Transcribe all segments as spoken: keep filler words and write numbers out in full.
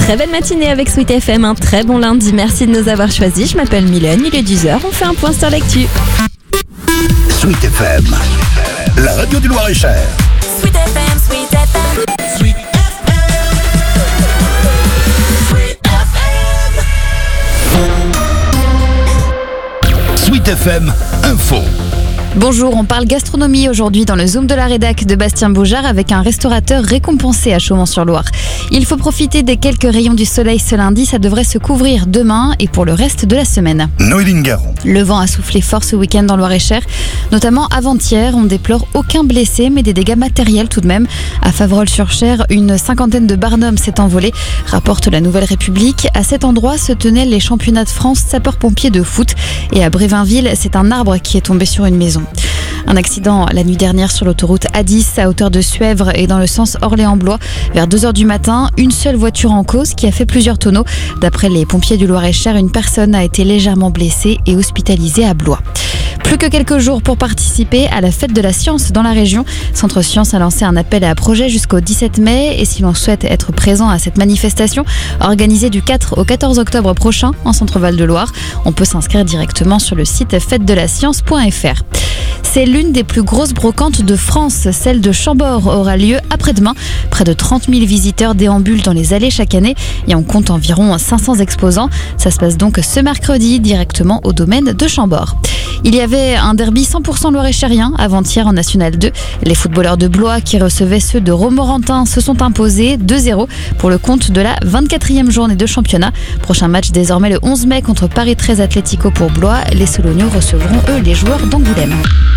très belle matinée avec Sweet F M, un très bon lundi. Merci de nous avoir choisis. Je m'appelle Mylène, il est dix heures, on fait un point sur l'actu. Sweet F M, la radio du Loir-et-Cher. Sweet F M, Sweet F M, Sweet F M, Sweet F M. Sweet F M, info. Bonjour, on parle gastronomie aujourd'hui dans le Zoom de la rédac de Bastien Boujard avec un restaurateur récompensé à Chaumont-sur-Loire. Il faut profiter des quelques rayons du soleil ce lundi, ça devrait se couvrir demain et pour le reste de la semaine. Noéline Garon. Le vent a soufflé fort ce week-end dans Loir-et-Cher, notamment avant-hier. On déplore aucun blessé, mais des dégâts matériels tout de même. À Faverolles-sur-Cher, une cinquantaine de barnums s'est envolé, rapporte la Nouvelle République. À cet endroit se tenaient les championnats de France sapeurs-pompiers de foot. Et à Brévinville, c'est un arbre qui est tombé sur une maison. Un accident la nuit dernière sur l'autoroute A dix à hauteur de Suèvre et dans le sens Orléans-Blois. Vers deux heures du matin, une seule voiture en cause qui a fait plusieurs tonneaux. D'après les pompiers du Loir-et-Cher, une personne a été légèrement blessée et hospitalisée à Blois. Plus que quelques jours pour participer à la fête de la science dans la région. Centre Science a lancé un appel à projets jusqu'au dix-sept mai et si l'on souhaite être présent à cette manifestation organisée du quatre au quatorze octobre prochain en Centre Val-de-Loire, on peut s'inscrire directement sur le site fête de la science point f r. C'est l'une des plus grosses brocantes de France. Celle de Chambord aura lieu après-demain. Près de trente mille visiteurs déambulent dans les allées chaque année et on compte environ cinq cents exposants. Ça se passe donc ce mercredi directement au domaine de Chambord. Il y avait un derby cent pour cent loir-et-cherien avant-hier en National deux. Les footballeurs de Blois qui recevaient ceux de Romorantin se sont imposés deux zéro pour le compte de la vingt-quatrième journée de championnat. Prochain match désormais le onze mai contre Paris treize Atlético pour Blois. Les Solognos recevront eux les joueurs d'Angoulême.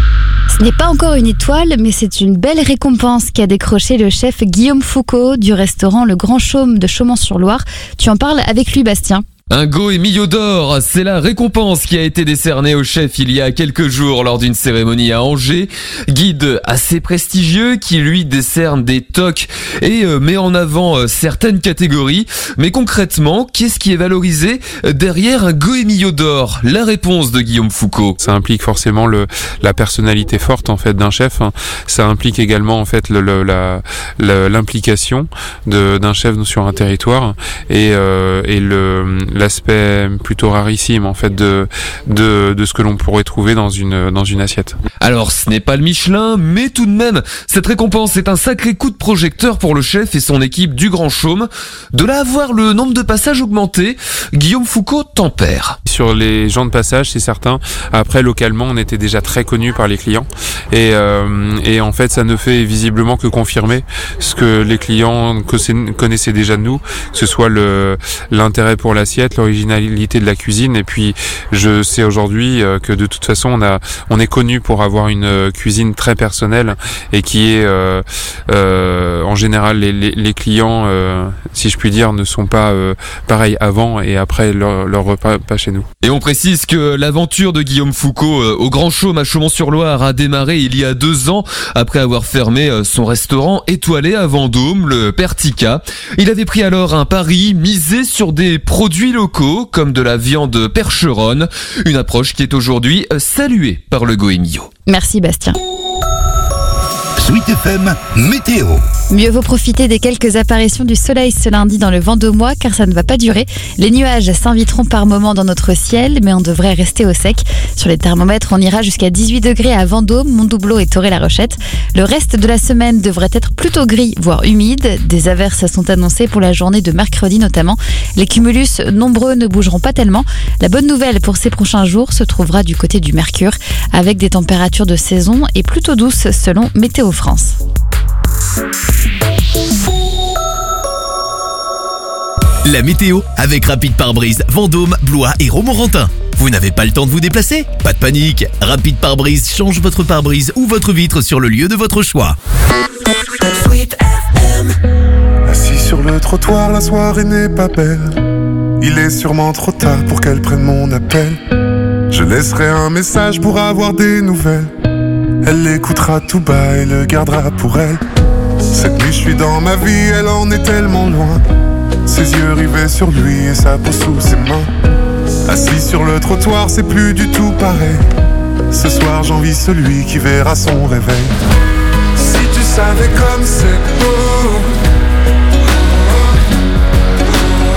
Ce n'est pas encore une étoile, mais c'est une belle récompense qu'a décroché le chef Guillaume Foucault du restaurant Le Grand Chaume de Chaumont-sur-Loire. Tu en parles avec lui, Bastien. Un Goemio d'or, c'est la récompense qui a été décernée au chef il y a quelques jours lors d'une cérémonie à Angers. Guide assez prestigieux qui lui décerne des toques et met en avant certaines catégories. Mais concrètement, qu'est-ce qui est valorisé derrière un Goemio d'or? La réponse de Guillaume Foucault. Ça implique forcément le, la personnalité forte en fait d'un chef. Ça implique également en fait le, le, la, le, l'implication de, d'un chef sur un territoire et, euh, et le l'aspect plutôt rarissime en fait de de de ce que l'on pourrait trouver dans une dans une assiette. Alors ce n'est pas le Michelin, mais tout de même cette récompense est un sacré coup de projecteur pour le chef et son équipe du Grand Chaume. De là à voir le nombre de passages augmenter, Guillaume Foucault tempère. Sur les gens de passage, c'est certain. Après localement, on était déjà très connus par les clients et euh, et en fait ça ne fait visiblement que confirmer ce que les clients connaissaient déjà de nous, que ce soit le l'intérêt pour l'assiette, l'originalité de la cuisine et puis je sais aujourd'hui que de toute façon on a on est connu pour avoir une cuisine très personnelle et qui est euh, euh, en général les, les, les clients euh, si je puis dire ne sont pas euh, pareils avant et après leur, leur repas pas chez nous. Et on précise que l'aventure de Guillaume Foucault euh, au Grand Chaume à Chaumont-sur-Loire a démarré il y a deux ans après avoir fermé euh, son restaurant étoilé à Vendôme, le Pertica. Il avait pris alors un pari misé sur des produits locaux comme de la viande percheronne, une approche qui est aujourd'hui saluée par le Goemio. Merci Bastien. Sweet F M, météo. Mieux vaut profiter des quelques apparitions du soleil ce lundi dans le Vendômois car ça ne va pas durer. Les nuages s'inviteront par moments dans notre ciel mais on devrait rester au sec. Sur les thermomètres, on ira jusqu'à dix-huit degrés à Vendôme, Montdoubleau et Toré-la-Rochette. Le reste de la semaine devrait être plutôt gris, voire humide. Des averses sont annoncées pour la journée de mercredi notamment. Les cumulus nombreux ne bougeront pas tellement. La bonne nouvelle pour ces prochains jours se trouvera du côté du Mercure avec des températures de saison et plutôt douces selon Météo France. La météo avec Rapide Pare-Brise, Vendôme, Blois et Romorantin. Vous n'avez pas le temps de vous déplacer? Pas de panique, Rapide Pare-Brise change votre pare-brise ou votre vitre sur le lieu de votre choix. Assis sur le trottoir, la soirée n'est pas belle. Il est sûrement trop tard pour qu'elle prenne mon appel. Je laisserai un message pour avoir des nouvelles. Elle l'écoutera tout bas et le gardera pour elle. Cette nuit je suis dans ma vie, elle en est tellement loin. Ses yeux rivés sur lui et sa peau sous ses mains. Assis sur le trottoir, c'est plus du tout pareil. Ce soir j'envie celui qui verra son réveil. Si tu savais comme c'est beau,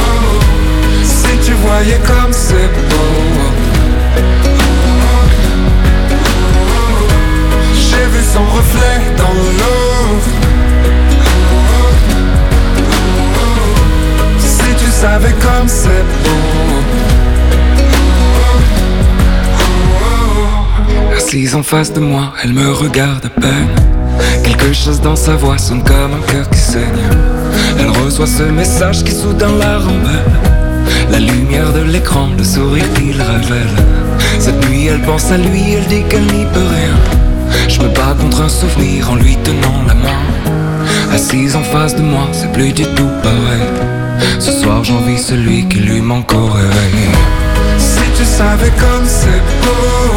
Assise en face de moi, elle me regarde à peine. Quelque chose dans sa voix sonne comme un cœur qui saigne. Elle reçoit ce message qui soudain la rembelle. La lumière de l'écran, le sourire qu'il révèle. Cette nuit elle pense à lui, elle dit qu'elle n'y peut rien. Je me bats contre un souvenir en lui tenant la main. Assise en face de moi, c'est plus du tout pareil. Ce soir j'envie celui qui lui manque au réveil. Si tu savais comme c'est beau,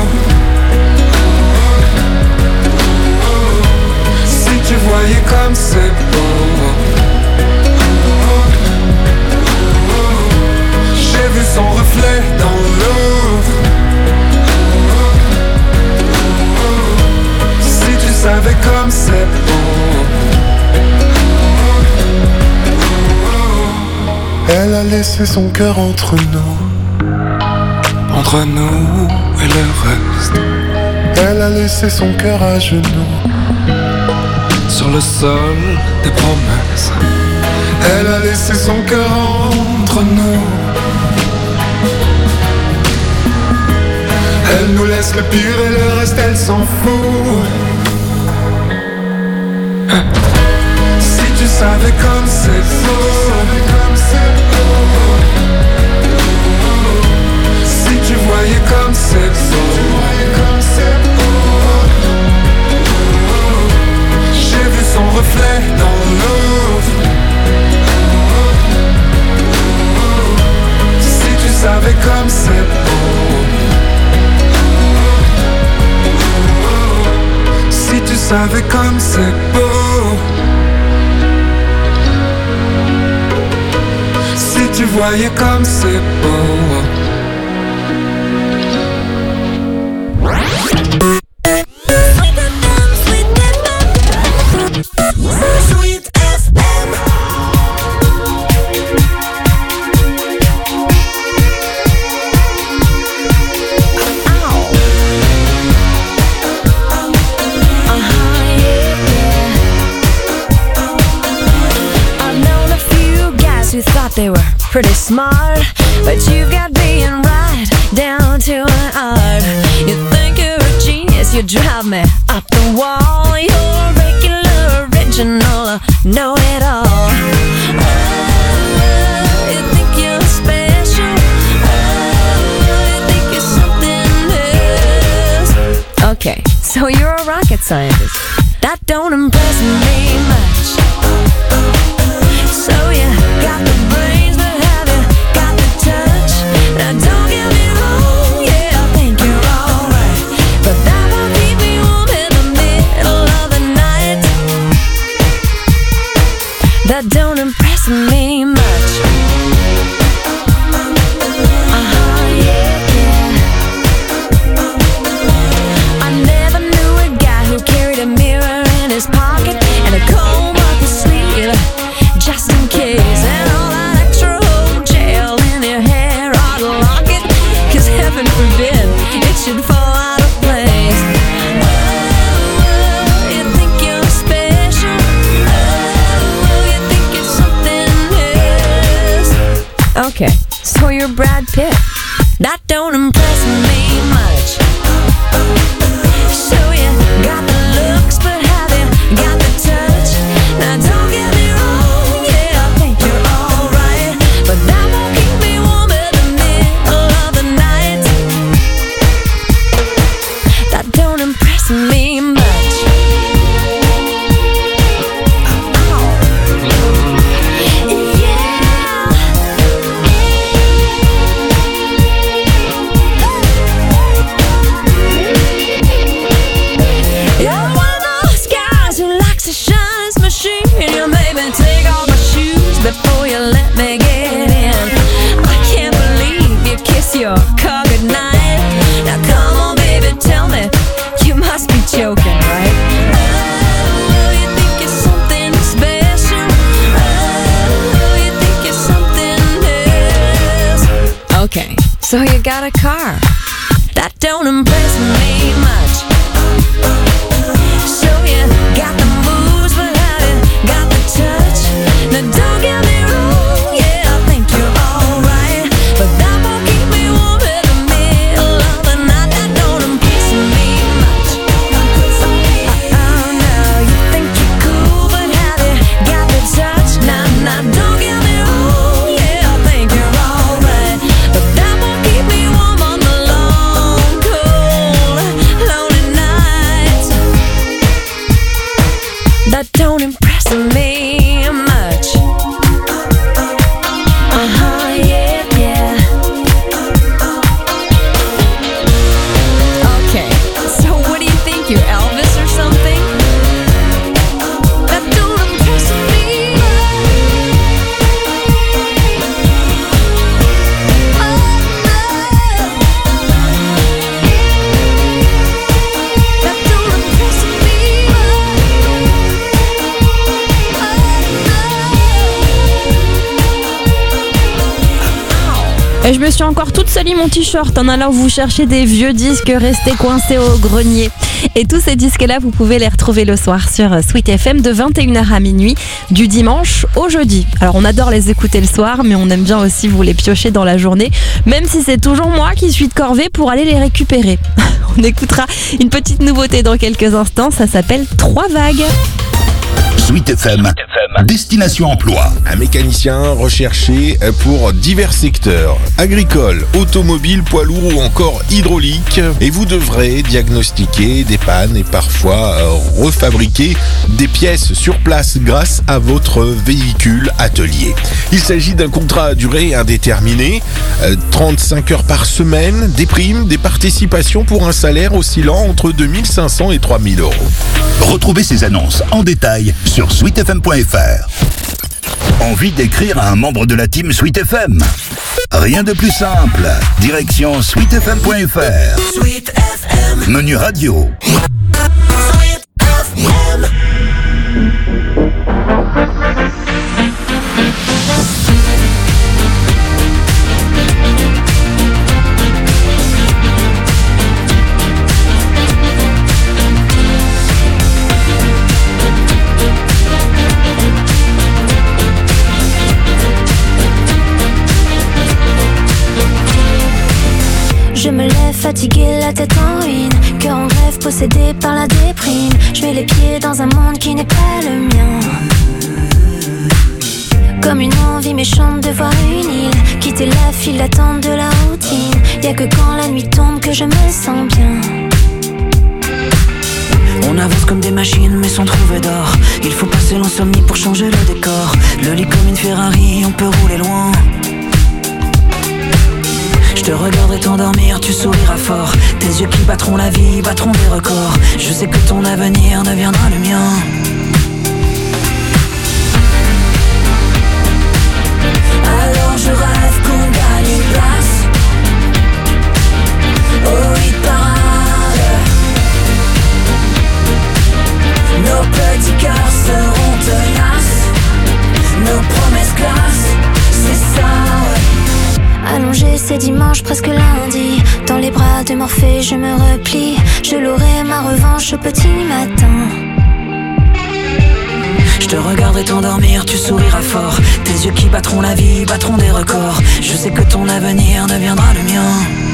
si tu voyais comme c'est beau. J'ai vu son reflet dans l'eau. Si tu savais comme c'est beau. Elle a laissé son cœur entre nous, entre nous et le reste. Elle a laissé son cœur à genoux, sur le sol des promesses. Elle a laissé son cœur entre nous. Elle nous laisse le pire et le reste elle s'en fout. Si tu savais comme c'est beau. Si tu voyais comme c'est beau. J'ai vu son reflet dans l'eau. Si tu savais comme c'est beau. Si tu savais comme c'est beau. Si tu voyais comme c'est beau. Sweet F M. Who thought they were pretty smart, but you've got being right down to an art. You think you're a genius, you drive me up the wall. You're regular, original, know it all. Oh, you think you're special. Oh, you think you're something else. Okay, so you're a rocket scientist. That don't impress me much. So you got the brains, but have you got the touch? Now don't get me wrong, yeah, I think you're alright, but that won't keep me warm in the middle of the night. That don't impress me much. Uh-huh, yeah, yeah. I never knew a guy who carried a mirror in his pocket and a comb up his sleeve, just in case. And all that extra old gel in your hair ought to lock it, cause heaven forbid it should fall out of place. Oh, you think you're special. Oh, you think you're something else. Okay, so you're Brad Pitt. That don't impress me much. So you got the looks, but have you got the touch? Now don't get me wrong, yeah, I think you're alright, but that won't keep me warm in the middle of the night. That don't impress me much. You're one of those guys who likes to shine his machine. You made me take off my shoes before you let me get in. I can't believe you kiss your car goodnight. Now come on baby, tell me, you must be joking, right? Oh, you think you're something special. Oh, you think you're something else. Okay, so you got a car. That don't impress me much. So you got the moves, but have you got the touch? Now don't get me wrong, yeah, I think you're alright, but that won't keep me warm in the middle of the night. That don't impress me much. don't impress me much. Uh-huh, yeah, yeah. Okay, so what do you think? You're Elvis or something? That don't impress me. Oh, no. That don't impress me. Et je me suis encore toute salie mon t-shirt en allant vous chercher des vieux disques restés coincés au grenier. Et tous ces disques-là, vous pouvez les retrouver le soir sur Sweet F M de vingt et une heures à minuit, du dimanche au jeudi. Alors on adore les écouter le soir, mais on aime bien aussi vous les piocher dans la journée, même si c'est toujours moi qui suis de corvée pour aller les récupérer. On écoutera une petite nouveauté dans quelques instants, ça s'appelle Trois Vagues. Sweet F M, destination emploi. Un mécanicien recherché pour divers secteurs, agricole, automobile, poids lourd ou encore hydraulique. Et vous devrez diagnostiquer des pannes et parfois euh, refabriquer des pièces sur place grâce à votre véhicule atelier. Il s'agit d'un contrat à durée indéterminée, euh, trente-cinq heures par semaine, des primes, des participations pour un salaire oscillant entre deux mille cinq cents et trois mille euros. Retrouvez ces annonces en détail sur sweet f m point f r. Envie d'écrire à un membre de la team Sweet F M? Rien de plus simple. Direction sweet f m point f r. Sweet F M. Menu radio. Sweet F M. Je me lève fatiguée, la tête en ruine, cœur en grève, possédé par la déprime. Je mets les pieds dans un monde qui n'est pas le mien. Comme une envie méchante de voir une île, quitter la file d'attente de la routine. Y'a que quand la nuit tombe que je me sens bien. On avance comme des machines mais sans trouver d'or. Il faut passer l'insomnie pour changer le décor. Le lit comme une Ferrari, on peut rouler loin. Je te regarderai t'endormir, tu souriras fort. Tes yeux qui battront la vie, battront des records. Je sais que ton avenir deviendra le mien. Alors je rêve qu'on gagne une place au hit parade. Nos petits cœurs seront tenaces, nos promesses classe, c'est ça, ouais. Allongé, c'est dimanche, presque lundi. Dans les bras de Morphée, je me replie. Je l'aurai ma revanche au petit matin. Je te regarderai t'endormir, tu souriras fort. Tes yeux qui battront la vie, battront des records. Je sais que ton avenir deviendra le mien.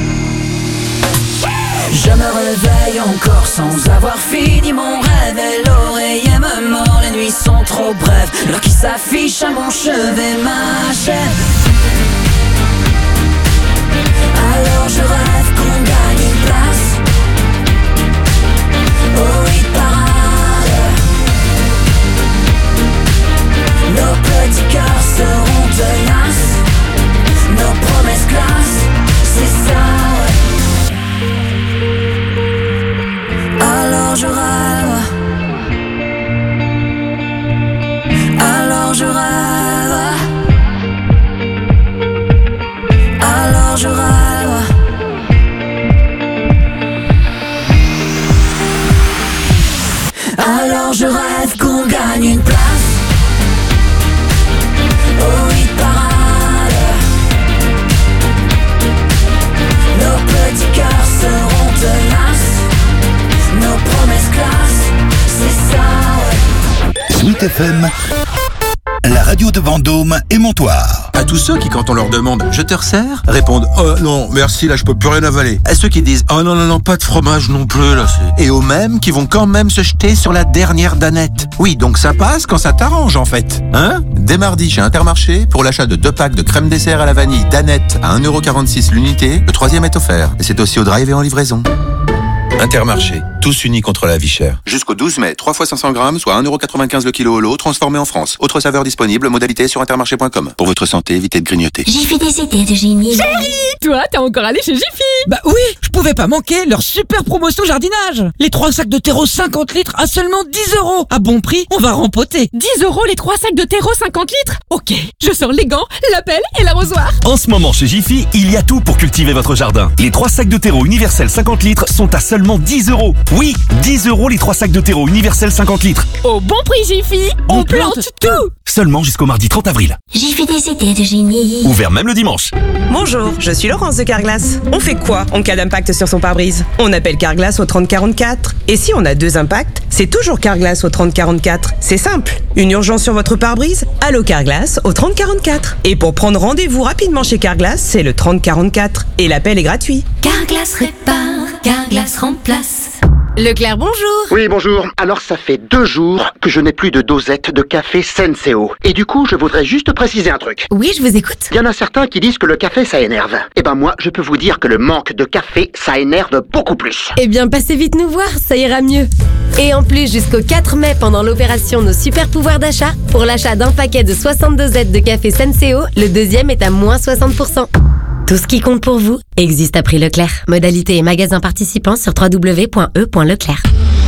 Je me réveille encore sans avoir fini mon rêve. Et l'oreiller me mord, les nuits sont trop brèves. L'heure qui s'affiche à mon chevet m'achève. Alors je rêve qu'on gagne une place au hit parade. Nos petits cœurs seront tenaces, nos promesses classe, c'est ça, ouais. Alors je rêve, alors je rêve, alors je rêve. Alors je rêve qu'on gagne une place au hit parade. Nos petits cœurs seront tenaces, nos promesses classe, c'est ça, ouais. Sweet F M, la radio de Vendôme et Montoire. À tous ceux qui, quand on leur demande « Je te resserre ?» répondent « Oh non, merci, là je peux plus rien avaler ». À ceux qui disent « Oh non, non, non, pas de fromage non plus, là c'est... » Et aux mêmes qui vont quand même se jeter sur la dernière danette. Oui, donc ça passe quand ça t'arrange en fait. Hein ? Dès mardi chez Intermarché, pour l'achat de deux packs de crème dessert à la vanille danette à un euro quarante-six l'unité, le troisième est offert. Et c'est aussi au drive et en livraison. Intermarché, tous unis contre la vie chère. Jusqu'au douze mai, trois fois cinq cents grammes, soit un euro quatre-vingt-quinze le kilo au lot, transformé en France. Autre saveur disponible, modalité sur intermarché point com. Pour votre santé, évitez de grignoter. Jiffy des idées de génie. Chérie, toi, t'es encore allé chez Jiffy? Bah oui, je pouvais pas manquer leur super promotion jardinage. Les trois sacs de terreau cinquante litres à seulement dix euros. À bon prix, on va rempoter. dix euros les trois sacs de terreau cinquante litres? Ok, je sors les gants, la pelle et l'arrosoir. En ce moment chez Jiffy, il y a tout pour cultiver votre jardin. Les trois sacs de terreau universel cinquante litres sont à seulement dix euros. Oui, dix euros les trois sacs de terreau universel cinquante litres. Au bon prix Jiffy, on, on plante, plante tout. Seulement jusqu'au mardi trente avril. Jiffy des idées de génie. Ouvert même le dimanche. Bonjour, je suis Laurence de Carglass. On fait quoi en cas d'impact sur son pare-brise? On appelle Carglass au trente quarante-quatre. Et si on a deux impacts, c'est toujours Carglass au trente quarante-quatre. C'est simple. Une urgence sur votre pare-brise? Allô Carglass au trente quarante-quatre. Et pour prendre rendez-vous rapidement chez Carglass, c'est le trente quarante-quatre. Et l'appel est gratuit. Carglass répare, Carglass remplace. Leclerc, bonjour. Oui, bonjour. Alors, ça fait deux jours que je n'ai plus de dosette de café Senseo. Et du coup, je voudrais juste préciser un truc. Oui, je vous écoute. Il y en a certains qui disent que le café, ça énerve. Eh ben moi, je peux vous dire que le manque de café, ça énerve beaucoup plus. Eh bien, passez vite nous voir, ça ira mieux. Et en plus, jusqu'au quatre mai, pendant l'opération Nos Super Pouvoirs d'achat, pour l'achat d'un paquet de soixante dosettes de café Senseo, le deuxième est à moins soixante pour cent. Tout ce qui compte pour vous existe à prix Leclerc. Modalité et magasin participants sur w w w point e point leclerc.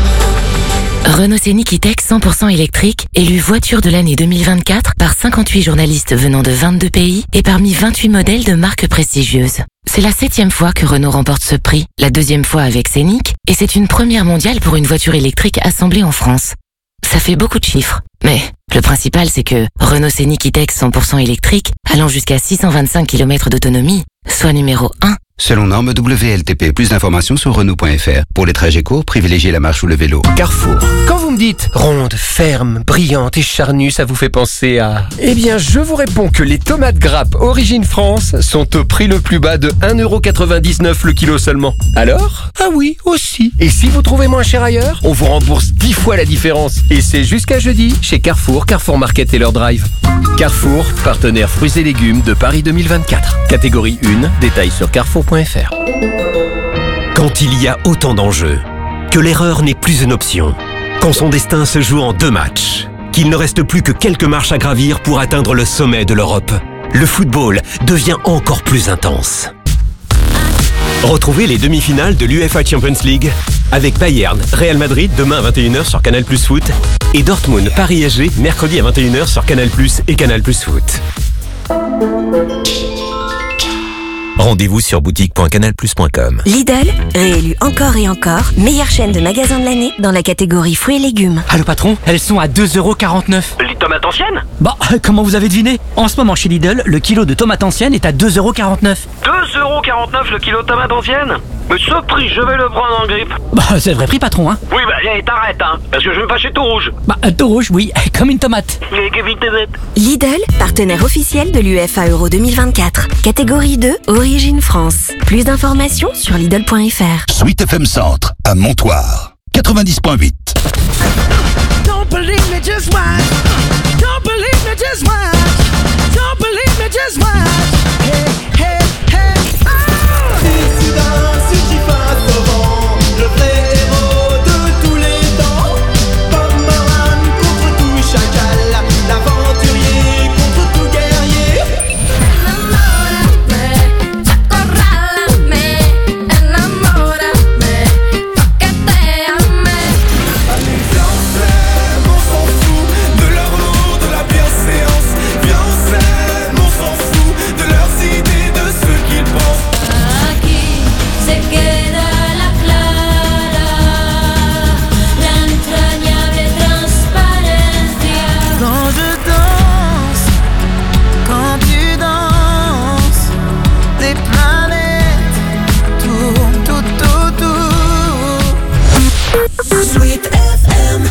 Renault Scénic E-Tech cent pour cent électrique, élu voiture de l'année deux mille vingt-quatre par cinquante-huit journalistes venant de vingt-deux pays et parmi vingt-huit modèles de marques prestigieuses. C'est la septième fois que Renault remporte ce prix, la deuxième fois avec Scénic, et c'est une première mondiale pour une voiture électrique assemblée en France. Ça fait beaucoup de chiffres, mais le principal c'est que Renault Scénic E-Tech cent pour cent électrique, allant jusqu'à six cent vingt-cinq kilomètres d'autonomie, soit numéro un. Selon norme W L T P, plus d'informations sur Renault point F R. Pour les trajets courts, privilégiez la marche ou le vélo. Carrefour. Quand vous me dites ronde, ferme, brillante et charnue, ça vous fait penser à... Eh bien, je vous réponds que les tomates grappes Origine France sont au prix le plus bas de un euro quatre-vingt-dix-neuf le kilo seulement. Alors? Ah oui, aussi. Et si vous trouvez moins cher ailleurs, on vous rembourse dix fois la différence. Et c'est jusqu'à jeudi chez Carrefour, Carrefour Market et leur drive. Carrefour, partenaire fruits et légumes de Paris deux mille vingt-quatre. Catégorie un, détails sur carrefour point f r. Quand il y a autant d'enjeux, que l'erreur n'est plus une option, quand son destin se joue en deux matchs, qu'il ne reste plus que quelques marches à gravir pour atteindre le sommet de l'Europe, le football devient encore plus intense. Retrouvez les demi-finales de l'UEFA Champions League avec Bayern, Real Madrid demain à vingt et une heures sur Canal plus Foot et Dortmund, Paris S G mercredi à vingt et une heures sur Canal plus et Canal plus Foot. Rendez-vous sur boutique point canal plus point com. Lidl, réélu encore et encore, meilleure chaîne de magasins de l'année dans la catégorie fruits et légumes. Allô patron, elles sont à deux euros quarante-neuf. Les tomates anciennes? Bah, comment vous avez deviné? En ce moment chez Lidl, le kilo de tomates anciennes est à deux euros quarante-neuf. deux euros quarante-neuf le kilo de tomates anciennes? Mais ce prix, je vais le prendre en grippe. Bah, c'est le vrai prix patron, hein. Oui, bah, allez, t'arrêtes, hein, parce que je vais me fâcher tout rouge. Bah, tout rouge, oui, comme une tomate. Lidl, partenaire officiel de l'UEFA Euro deux mille vingt-quatre. Catégorie deux, Origine France. Plus d'informations sur Lidl point F R. Sweet F M Centre, à Montoire, quatre-vingt-dix point huit. Don't believe me, just watch. Don't believe me, just watch. Don't believe me, just watch. Hey, hey, hey. Oh! Si soudain surgit face au vent, le vrai héros de tous les temps. Bomberman contre tout chacal, l'aventurier contre tout guerrier. Sweet F M.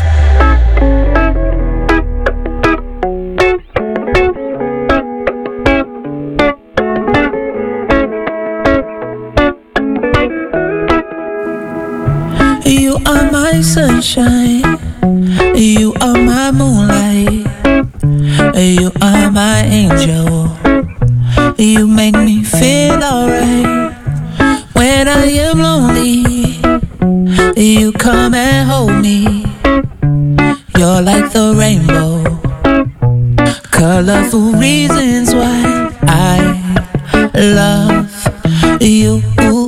You are my sunshine, you are my moonlight, you are my angel, you make me feel alright when I am lonely. you come and hold me. You're like the rainbow, colorful reasons why I love you.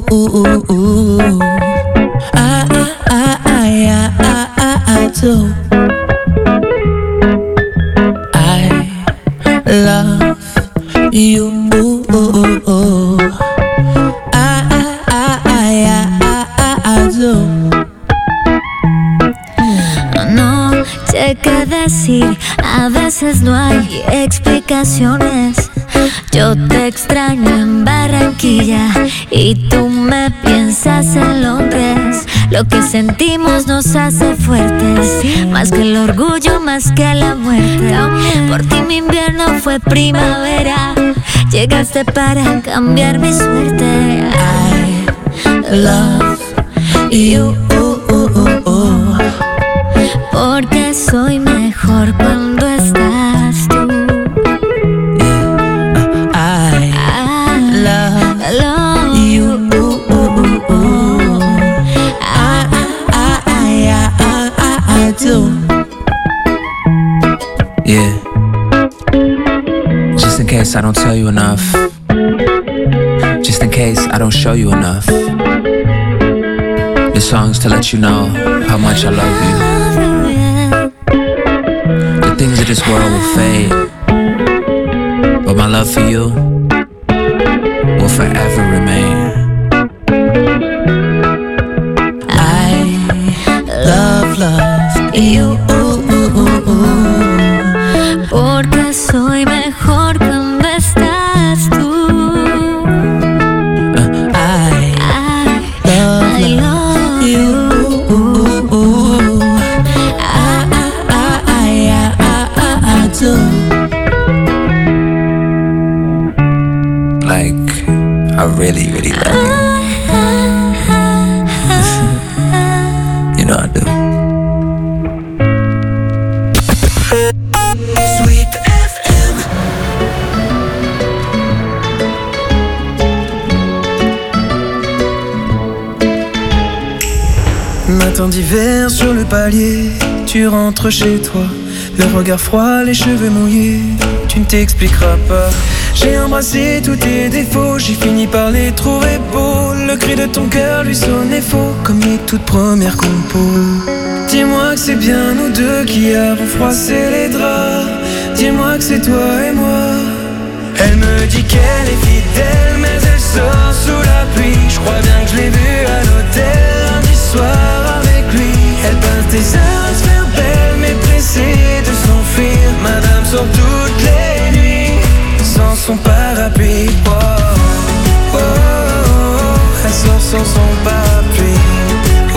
I, I, I, I, I, I, I do. I love you. I, I, I, I, I, I, I do. No sé qué decir, a veces no hay explicaciones. Yo te extraño en Barranquilla y tú me piensas en Londres. Lo que sentimos nos hace fuertes, más que el orgullo, más que la muerte. Por ti mi invierno fue primavera, llegaste para cambiar mi suerte. I love you. Porque soy mejor cuando estás tú. I, I love, love you. I, I, I, I, I, I do. Yeah. Just in case I don't tell you enough. Just in case I don't show you enough. This song's to let you know how much I love you. The things of this world will fade, but my love for you will forever remain. I love, love you. Porque soy mejor cuando estás tú. I, I love, I love you. I, I, I, I, I, I do. Like, I really, really love you. You know I do. Sweet F M. Matin d'hiver sur le palier, tu rentres chez toi, le regard froid, les cheveux mouillés, tu ne t'expliqueras pas. J'ai embrassé tous tes défauts, j'ai fini par les trouver beaux. Le cri de ton cœur lui sonnait faux, comme les toutes premières compos. Dis-moi que c'est bien nous deux qui avons froissé les draps. Dis-moi que c'est toi et moi. Elle me dit qu'elle est fidèle, mais elle sort sous la pluie. Je crois bien que je l'ai vue à l'hôtel lundi soir avec lui. Elle passe des heures à se faire belle, mais pressée de s'enfuir. Madame sort toutes les nuits sans son parapluie. Oh, oh, oh, oh. Elle sort sans son parapluie. Oh, oh,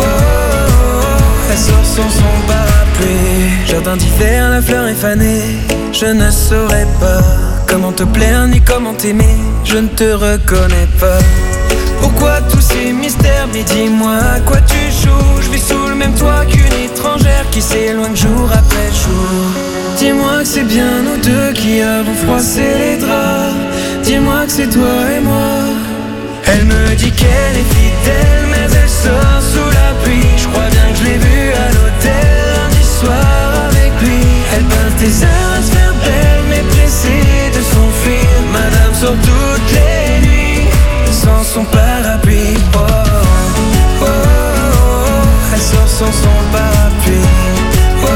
oh. Elle sort sans son parapluie. Jardin d'hiver, la fleur est fanée. Je ne saurais pas comment te plaire ni comment t'aimer. Je ne te reconnais pas. Pourquoi tous ces mystères? Mais dis-moi à quoi tu joues. Je vis sous le même toit qu'une étrangère qui s'éloigne jour après jour. Dis-moi que c'est bien nous deux qui avons froissé les draps. Dis-moi que c'est toi et moi. Elle me dit qu'elle est fidèle, mais elle sort sous la pluie. Je crois bien que je l'ai vue à l'hôtel lundi soir avec lui. Elle passe des heures à se faire belle, mais pressée de s'enfuir. Madame sort toutes les nuits sans son parapluie. Oh, oh, oh, oh. Elle sort sans son parapluie. Oh, oh,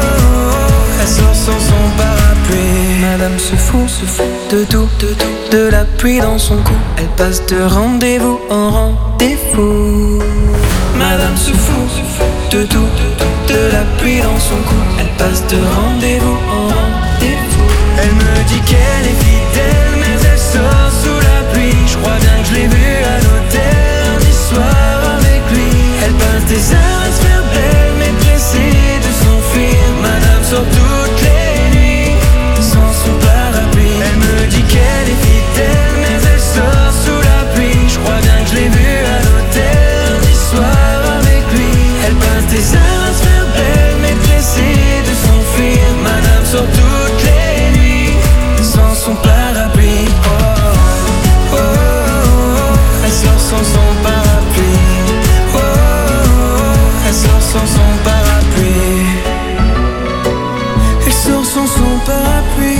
oh. Elle sort sans son parapluie. Madame se fout, se fout de tout, de tout, de la pluie dans son cou. Elle passe de rendez-vous en rendez-vous. Madame se fout, se fout de tout, de tout, de la pluie dans son cou. Elle passe de rendez-vous en rendez-vous. Elle me dit qu'elle est fidèle, mais elle sort sous la pluie. Je crois bien que je l'ai vue à l'hôtel lundi soir avec lui. Elle passe des heures à se faire belle, mais pressée de s'enfuir. Madame sort toutes les nuits sans son parapluie. Elle me dit qu'elle est fidèle, mais elle sort sous la pluie. Je crois bien que je l'ai vue à l'hôtel lundi soir avec lui. Elle passe des heures à se faire belle, mais pressée de s'enfuir. Madame sort toutes sans son parapluie.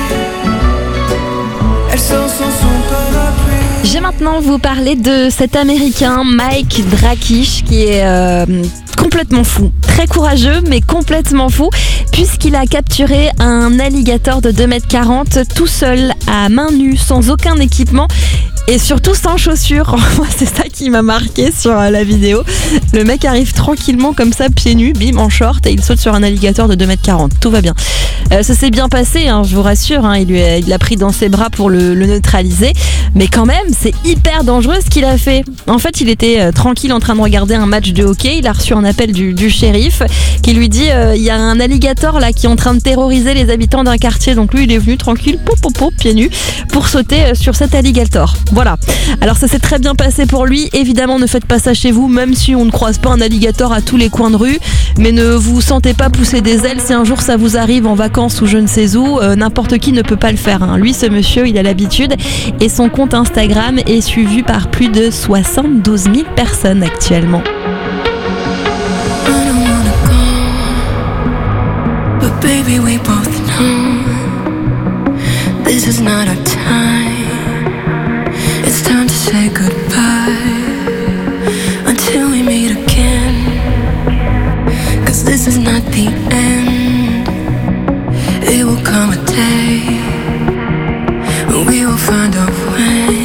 Elle sort sans son parapluie. Je vais maintenant vous parler de cet Américain Mike Drakish qui est euh, complètement fou, très courageux mais complètement fou puisqu'il a capturé un alligator de deux mètres quarante tout seul à main nue sans aucun équipement et surtout sans chaussures. Moi c'est ça qui m'a marqué sur la vidéo. Le mec arrive tranquillement comme ça pieds nus, bim en short et il saute sur un alligator de deux mètres quarante. Tout va bien. Euh, ça s'est bien passé, hein, je vous rassure, hein, il, lui a, il l'a pris dans ses bras pour le, le neutraliser. Mais quand même, c'est hyper dangereux ce qu'il a fait. En fait, il était euh, tranquille en train de regarder un match de hockey. Il a reçu un appel du, du shérif qui lui dit euh, il y a un alligator là qui est en train de terroriser les habitants d'un quartier. Donc lui, il est venu tranquille, pop, pop, pop, pieds nus, pour sauter euh, sur cet alligator. Voilà. Alors ça s'est très bien passé pour lui. Évidemment, ne faites pas ça chez vous, même si on ne croise pas un alligator à tous les coins de rue. Mais ne vous sentez pas pousser des ailes si un jour ça vous arrive en vacances ou je ne sais où. Euh, n'importe qui ne peut pas le faire. Hein. Lui, ce monsieur, il a l'habitude et son compte Instagram est suivi par plus de soixante-douze mille personnes actuellement. But baby, we both know this is not our time. It's time to say goodbye until we meet again. 'Cause this is not the end. It will come a day when we will find a way.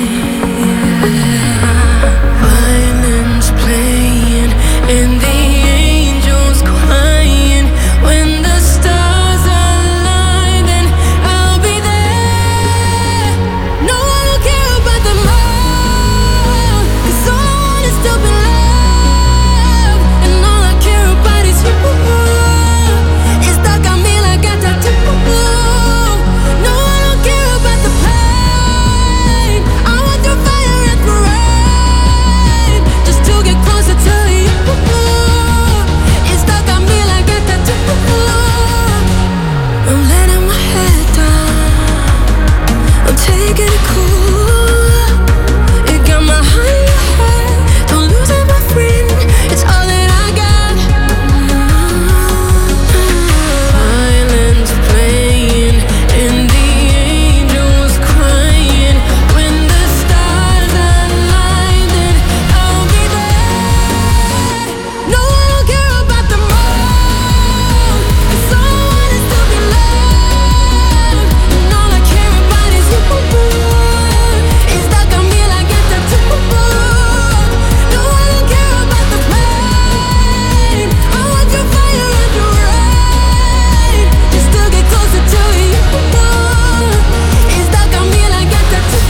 Violins playing and the angels crying. When the stars align, then I'll be there. No, I don't care about the love, 'cause all I want is to be loved. And all I care about is you. It's stuck on me like a tattoo. No, I don't care about the pain. I want the fire and the rain, just to get closer to you. It's stuck on me like a tattoo. I'm letting my head down, I'm taking it cool. It got my heart in your head, don't lose it, my friend. It's all that I got. Violins playing and the angels crying. When the stars align, then I'll be there. No, I don't care about the moon, 'cause all I want is to be loved. And all I care about is you. It's stuck on me like a tattoo. No, I don't care about the pain. I want your fire and your rain, just to get closer to you. It's stuck on me like a tattoo.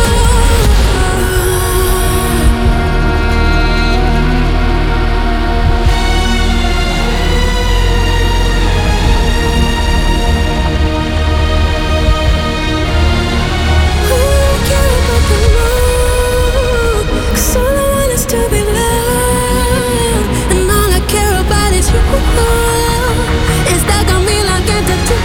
Cause all I want is to be loved, and all I care about is you. It's stuck on me like a tattoo.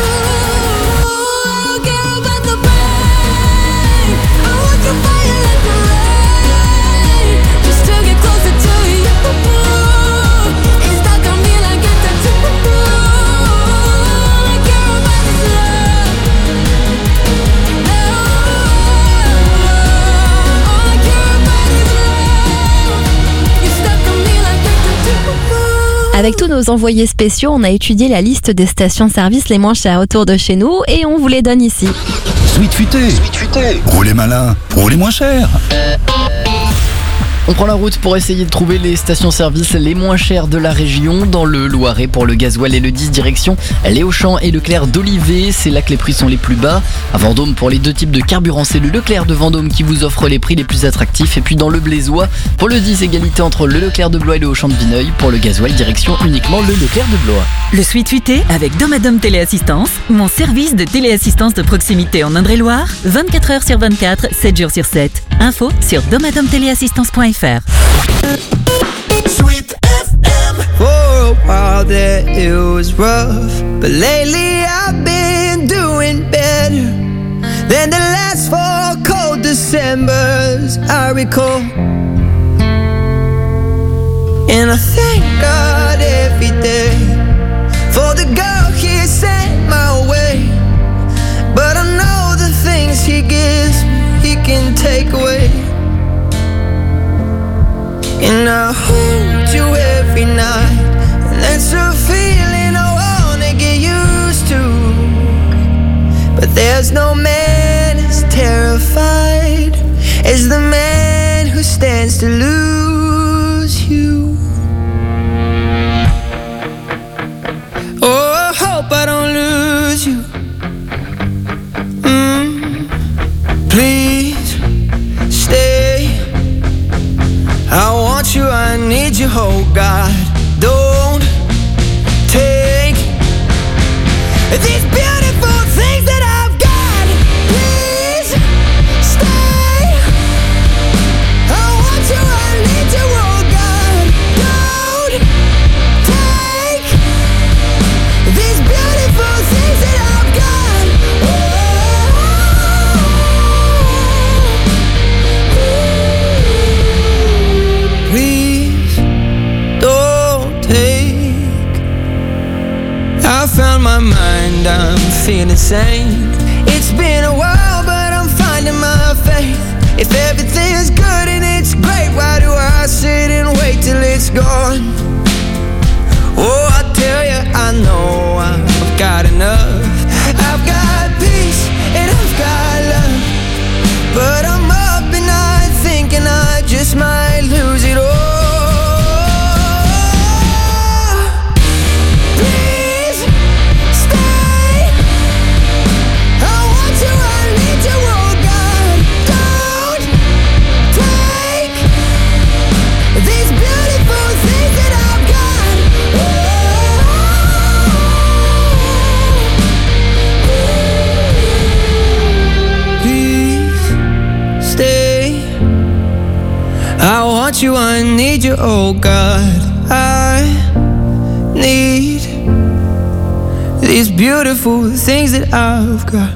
I don't care about the pain. I want your fire and your rain, just to get closer to you. It's stuck on me like a tattoo. All I care about is love. All I care about is love. You're stuck on me like a tattoo. Avec tous nos envoyés spéciaux, on a étudié la liste des stations-service les moins chères autour de chez nous et on vous les donne ici. Sweet Futé. Roulez malin, roulez moins cher. On prend la route pour essayer de trouver les stations-service les moins chères de la région. Dans le Loiret, pour le gasoil et le dix, direction les Auchan et Leclerc d'Olivet. C'est là que les prix sont les plus bas. À Vendôme, pour les deux types de carburant, c'est le Leclerc de Vendôme qui vous offre les prix les plus attractifs. Et puis dans le Blaisois, pour le dix, égalité entre le Leclerc de Blois et le Auchan de Vineuil. Pour le gasoil, direction uniquement le Leclerc de Blois. Le Sweet Futé avec Domadom Téléassistance, mon service de téléassistance de proximité en Indre-et-Loire, vingt-quatre heures sur vingt-quatre, sept jours sur sept. Info sur domadom téléassistance point f r. Sweet F M. For a while there it was rough, but lately I've been doing better than the last four cold Decembers I recall. And I thank God every day for the girl He sent my way. There's no man as terrified as the man who stands to lose you. Oh, I hope I don't lose you. Mm. Please stay. I want you, I need you, oh God. Don't take these beautiful things that I've got. Please stay. I want you, I need you, oh God. Don't take these beautiful things that I've got. Oh. Please don't take. I found my mind, I'm feeling sane. It's been a while, but I'm finding my faith. If everything is good and it's great, why do I sit and wait till it's gone? Oh, I tell you, I know I've got enough. I've got peace and I've got love, but I'm up at night thinking I just might lose it all. Please stay. I want you, I need you, oh God. Don't take these beautiful things that I've got. Please stay. I want you, I need you, oh God. I need these beautiful things that I've got.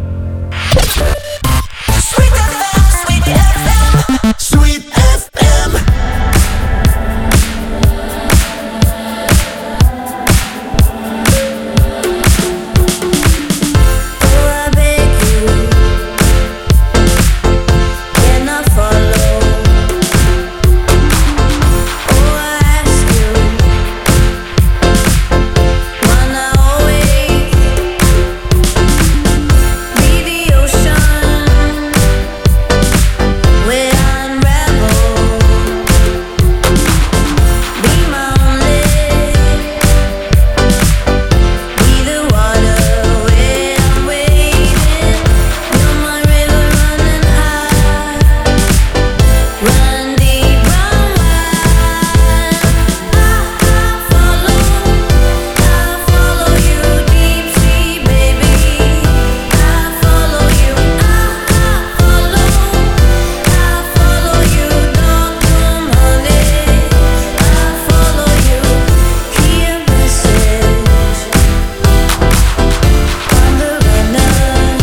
Sweet F M. Oh, I beg you, can I follow? Oh, I ask you, wanna always be the ocean where I unravel? Be my only, be the water where I'm waiting. You're my river running high, run deep, run wide. I follow, I follow you deep sea, baby. I follow you, I follow, I follow you, dog-dum honey. I follow you, hear message on the runner.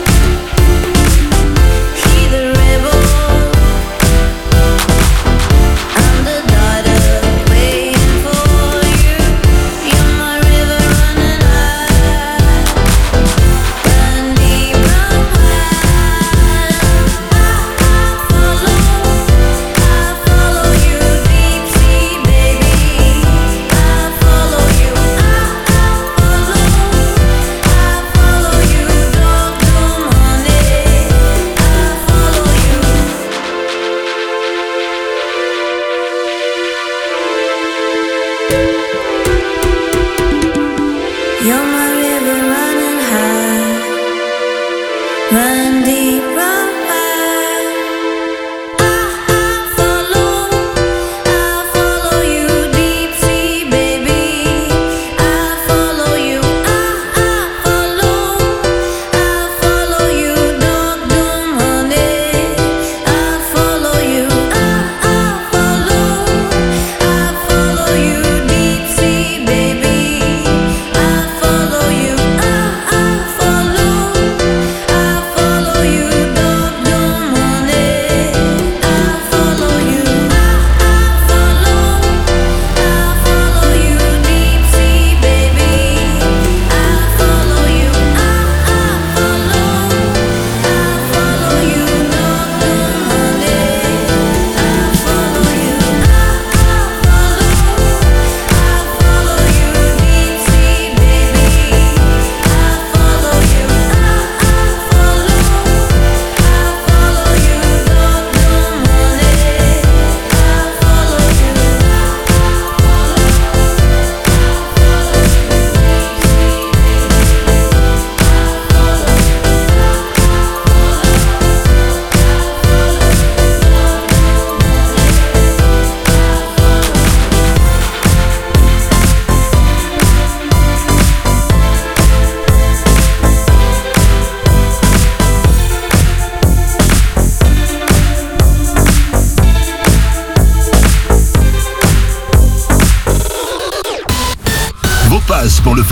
He the rebel, I'm the daughter waiting for you. You're my river running high, run deep, run wide. I follow, I follow you deep sea, baby. I follow you, I follow, I follow you, dog-dum honey. I follow you. You're my river running high, run deep, run wide. I follow, I follow you deep sea, baby. I follow you, I follow, I follow you, dog-dum honey. I follow you, I follow, I follow you deep sea, baby. I follow you, I follow, I follow you, dog.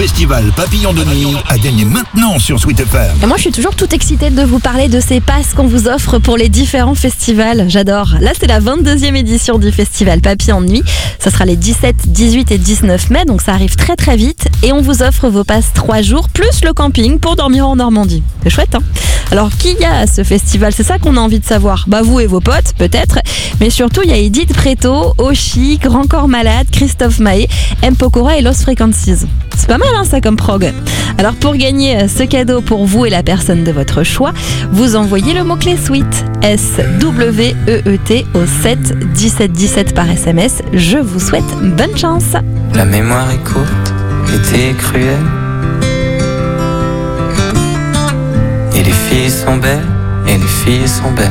festival Papillon de Nuit à gagner maintenant sur Sweet F M. Et moi, je suis toujours toute excitée de vous parler de ces passes qu'on vous offre pour les différents festivals. J'adore. Là, c'est la vingt-deuxième édition du festival Papillon de Nuit. Ça sera les dix-sept, dix-huit et dix-neuf mai, donc ça arrive très très vite. Et on vous offre vos passes trois jours, plus le camping pour dormir en Normandie. C'est chouette, hein? Alors, qui y a à ce festival? C'est ça qu'on a envie de savoir. Bah, vous et vos potes, peut-être. Mais surtout, il y a Edith Preto, Oshi, Grand Corps Malade, Christophe Maé, M. Pokora et Lost Frequencies. C'est pas mal, hein, ça, comme prog. Alors, pour gagner ce cadeau pour vous et la personne de votre choix, vous envoyez le mot-clé Sweet, S W E E T, au sept dix-sept dix-sept par S M S. Je vous souhaite bonne chance. La mémoire est courte, l'été est cruel. Et les filles sont belles, et les filles sont belles.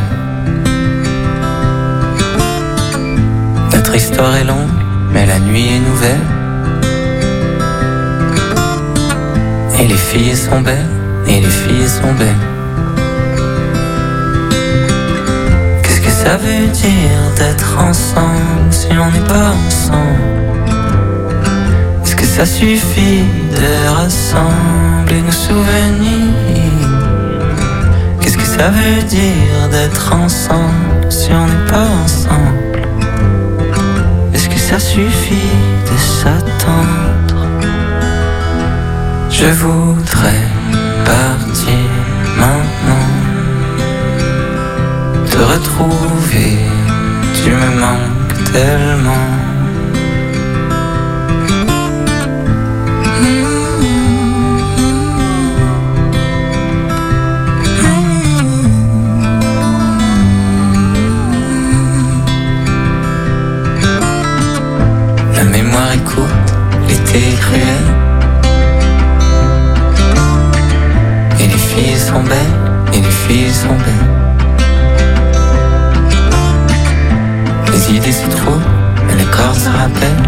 Notre histoire est longue, mais la nuit est nouvelle. Et les filles sont belles, et les filles sont belles. Qu'est-ce que ça veut dire d'être ensemble si on n'est pas ensemble? Est-ce que ça suffit de rassembler nos souvenirs? Qu'est-ce que ça veut dire d'être ensemble si on n'est pas ensemble? Est-ce que ça suffit de s'attendre? Je voudrais partir maintenant, te retrouver, tu me manques tellement. La mémoire est courte, l'été est cruel. Et les filles sont belles, et les filles sont belles. Les idées se trouvent, mais les corps se rappellent.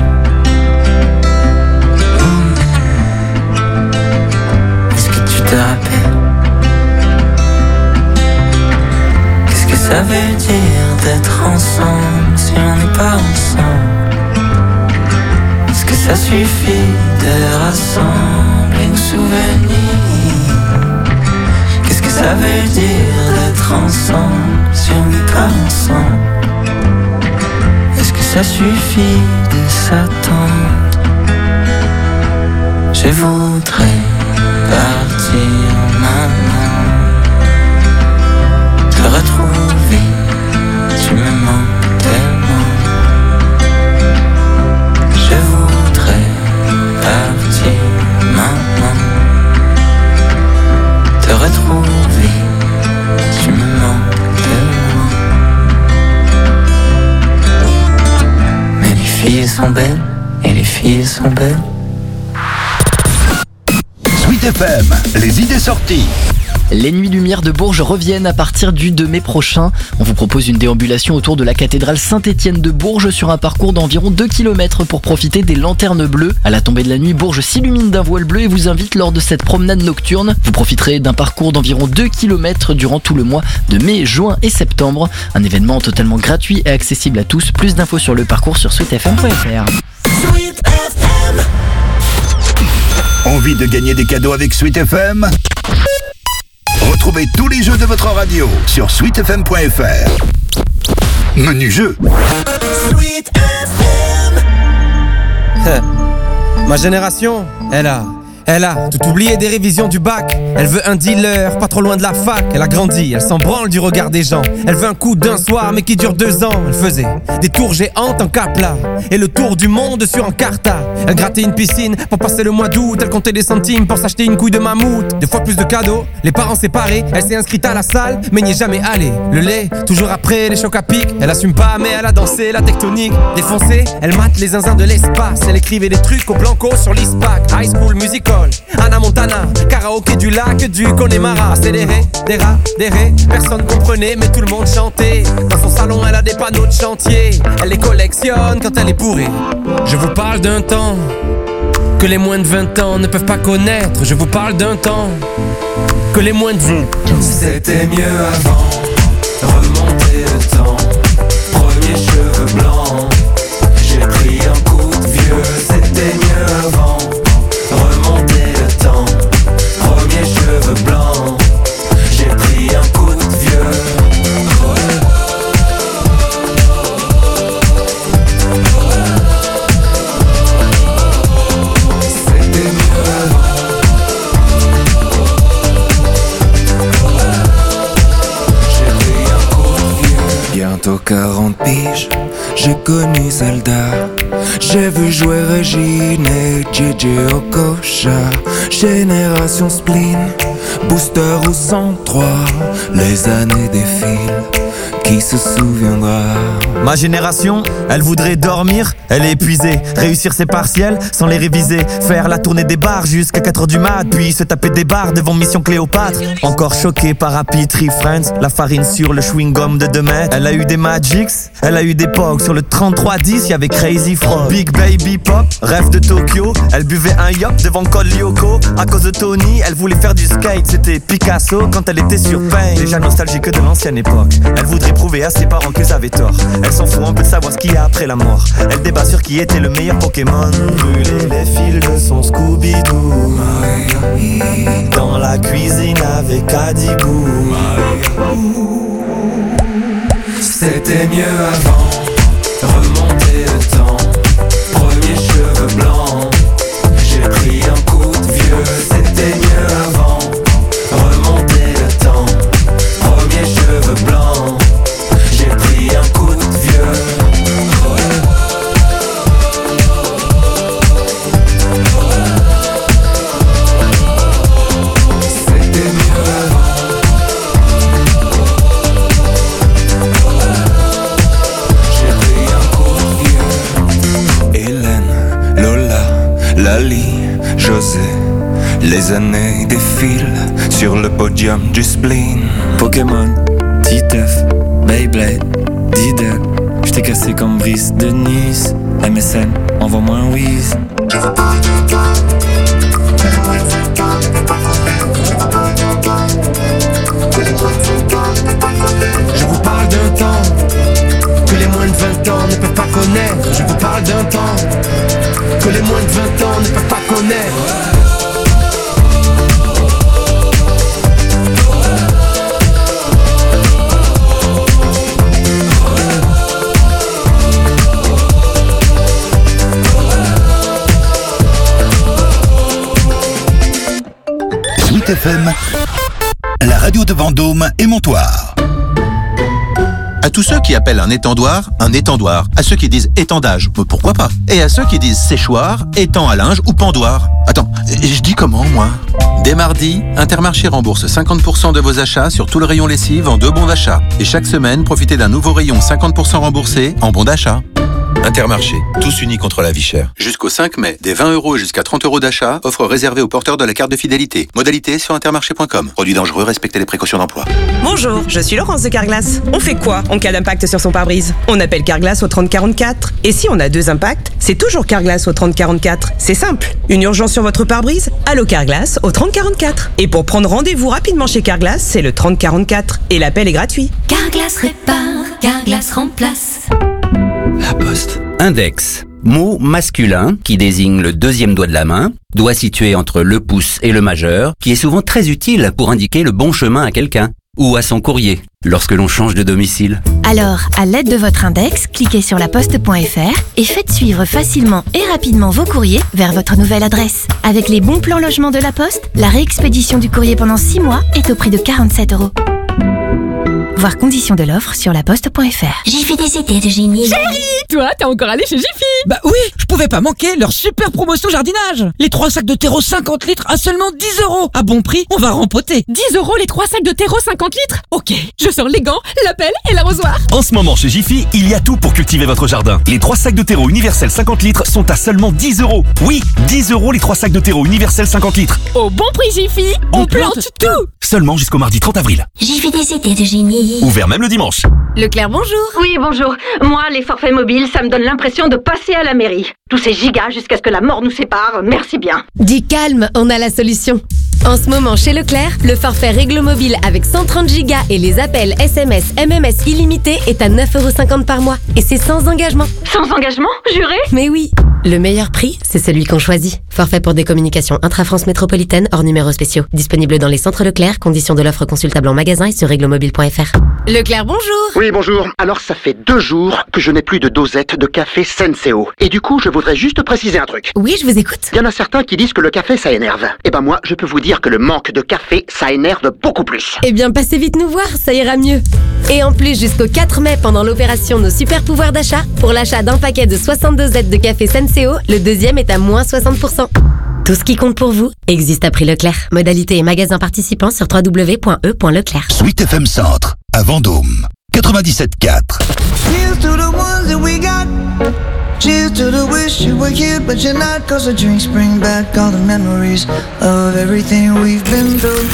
Est-ce que tu te rappelles? Qu'est-ce que ça veut dire d'être ensemble si on n'est pas ensemble? Est-ce que ça suffit de rassembler nos souvenirs? Qu'est-ce que ça veut dire d'être ensemble si on n'est pas ensemble? Est-ce que ça suffit de s'attendre? Je voudrais partir maintenant, te retrouver, tu me manques tellement. Je voudrais partir maintenant, te retrouver, tu me manques tellement. Mais les filles sont belles, et les filles sont belles. Sweet F M, les idées sorties. Les Nuits Lumière de Bourges reviennent à partir du deux mai prochain. On vous propose une déambulation autour de la cathédrale Saint-Étienne de Bourges sur un parcours d'environ deux kilomètres pour profiter des lanternes bleues. À la tombée de la nuit, Bourges s'illumine d'un voile bleu et vous invite lors de cette promenade nocturne. Vous profiterez d'un parcours d'environ deux kilomètres durant tout le mois de mai, juin et septembre. Un événement totalement gratuit et accessible à tous. Plus d'infos sur le parcours sur sweet f m point f r. Sweet F M. Envie de gagner des cadeaux avec Sweet F M? Retrouvez tous les jeux de votre radio sur sweet f m point f r. Menu jeu. Sweet F M. Ma génération, elle a, elle a tout oublié des révisions du bac. Elle veut un dealer, pas trop loin de la fac. Elle a grandi, elle s'en branle du regard des gens. Elle veut un coup d'un soir, mais qui dure deux ans. Elle faisait des tours géantes en capla et le tour du monde sur un carta. Elle grattait une piscine pour passer le mois d'août. Elle comptait des centimes pour s'acheter une couille de mammouth. Deux fois plus de cadeaux, les parents séparés. Elle s'est inscrite à la salle, mais n'y est jamais allée. Le lait, toujours après les chocs à pic. Elle assume pas, mais elle a dansé la tectonique. Défoncée, elle mate les zinzins de l'espace. Elle écrivait des trucs au blanco sur l'ISPAC. High School Musical, Anna Montana, karaoké du lac du Connemara. Accéléré, des rats, des rés, personne comprenait, mais tout le monde chantait. Dans son salon, elle a des panneaux de chantier. Elle les collectionne quand elle est bourrée. Je vous parle d'un temps que les moins de vingt ans ne peuvent pas connaître. Je vous parle d'un temps que les moins de vingt C'était mieux avant, remonter le temps. Premier cheveux blancs, j'ai pris un coup de vieux. C'était mieux avant, remonter bientôt quarante piges, j'ai connu Zelda. J'ai vu jouer Régine et J J Okocha. Génération spleen, booster ou cent trois. Les années défilent, qui se souviendra? Ma génération, elle voudrait dormir, elle est épuisée. Réussir ses partiels sans les réviser. Faire la tournée des bars jusqu'à quatre heures du mat. Puis se taper des bars devant Mission Cléopâtre. Encore choqué par Happy Tree Friends. La farine sur le chewing-gum de deux mètres. Elle a eu des Magics, elle a eu des Pogs. Sur le trente-trois dix, y'avait Crazy Frog. Big Baby Pop, rêve de Tokyo. Elle buvait un yop devant Col Lyoko. À cause de Tony, elle voulait faire du skate. C'était Picasso quand elle était sur Pain. Déjà nostalgique de l'ancienne époque. Elle voudrait prouver à ses parents qu'ils avaient tort. Elle s'en fout un peu de savoir ce qu'il y a après la mort. Elle débat sur qui était le meilleur Pokémon. Brûler les fils de son Scooby-Doo. Dans la cuisine avec Adibou. C'était mieux avant, remonter le temps. Premier cheveux blancs, j'ai pris un coup de vieux. C'était mieux avant, remonter le temps. Premier cheveux blancs, j'ai pris un coup de vieux. C'était mieux avant. J'ai pris un coup de vieux. Hélène, Lola, Lali, José. Les années défilent sur le podium du spleen. Pokémon, Titeuf, Beyblade, Diddle. J't'ai cassé comme Brice de Nice. M S N, envoie-moi un whiz. Je vous parle d'un temps que les moins de vingt ans ne peuvent pas connaître. Je vous parle d'un temps que les moins de vingt ans ne peuvent pas connaître. Sweet F M, la radio de Vendôme et Montoire. À tous ceux qui appellent un étendoir un étendoir, à ceux qui disent étendage, mais pourquoi pas? Et à ceux qui disent séchoir, étang à linge ou pendoir. Attends, je dis comment moi? Dès mardi, Intermarché rembourse cinquante pour cent de vos achats sur tout le rayon lessive en deux bons d'achat. Et chaque semaine, profitez d'un nouveau rayon cinquante pour cent remboursé en bons d'achat. Intermarché, tous unis contre la vie chère. Jusqu'au cinq mai, des vingt euros et jusqu'à trente euros d'achat, offre réservée aux porteurs de la carte de fidélité. Modalité sur intermarché point com. Produit dangereux, respectez les précautions d'emploi. Bonjour, je suis Laurence de Carglass. On fait quoi en cas d'impact sur son pare-brise? On appelle Carglass au trente quarante-quatre. Et si on a deux impacts, c'est toujours Carglass au trente quarante-quatre. C'est simple. Une urgence sur votre pare-brise? Allô Carglass au trente quarante-quatre. Et pour prendre rendez-vous rapidement chez Carglass, c'est le trente quarante-quatre. Et l'appel est gratuit. Carglass répare, Carglass remplace. La Poste. Index. Mot masculin qui désigne le deuxième doigt de la main, doigt situé entre le pouce et le majeur, qui est souvent très utile pour indiquer le bon chemin à quelqu'un ou à son courrier lorsque l'on change de domicile. Alors, à l'aide de votre index, cliquez sur laposte point f r et faites suivre facilement et rapidement vos courriers vers votre nouvelle adresse. Avec les bons plans logement de la Poste, la réexpédition du courrier pendant six mois est au prix de quarante-sept euros. Voir conditions de l'offre sur laposte point f r. J'ai fait des idées de génie. Chérie, toi, t'es encore allé chez Jiffy? Bah oui, je pouvais pas manquer leur super promotion jardinage. Les trois sacs de terreau cinquante litres à seulement dix euros. À bon prix, on va rempoter. dix euros les trois sacs de terreau cinquante litres? Ok, je sors les gants, la pelle et l'arrosoir. En ce moment chez Jiffy, il y a tout pour cultiver votre jardin. Les trois sacs de terreau universel cinquante litres sont à seulement dix euros. Oui, dix euros les trois sacs de terreau universel cinquante litres. Au bon prix Jiffy, on, on plante, plante tout. Seulement jusqu'au mardi trente avril. J'ai fait des idées de génie. Ouvert même le dimanche. Leclerc, bonjour. Oui, bonjour. Moi, les forfaits mobiles, ça me donne l'impression de passer à la mairie. Tous ces gigas jusqu'à ce que la mort nous sépare, merci bien. Dis calme, on a la solution. En ce moment, chez Leclerc, le forfait Réglo Mobile avec cent trente gigas et les appels S M S, M M S illimités est à neuf euros cinquante par mois. Et c'est sans engagement. Sans engagement, juré? Mais oui. Le meilleur prix, c'est celui qu'on choisit. Forfait pour des communications intra-France métropolitaine hors numéros spéciaux. Disponible dans les centres Leclerc, conditions de l'offre consultable en magasin et sur réglomobile point f r. Leclerc, bonjour. Oui, bonjour. Alors, ça fait deux jours que je n'ai plus de dosette de café Senseo. Et du coup, je voudrais juste préciser un truc. Oui, je vous écoute. Il y en a certains qui disent que le café, ça énerve. Eh ben moi, je peux vous dire que le manque de café, ça énerve beaucoup plus. Eh bien, passez vite nous voir, ça ira mieux. Et en plus, jusqu'au quatre mai, pendant l'opération Nos Super Pouvoirs d'achat, pour l'achat d'un paquet de soixante-deux Z de café Senseo, le deuxième est à moins soixante pour cent. Tout ce qui compte pour vous existe à prix Leclerc. Modalité et magasin participants sur w w w point e point leclerc. Sweet F M Centre, à Vendôme, quatre-vingt-dix-sept quatre. Cheers to the ones that we got. Cheers to the wish you were here, but you're not. Cause the drinks bring back all the memories of everything we've been through.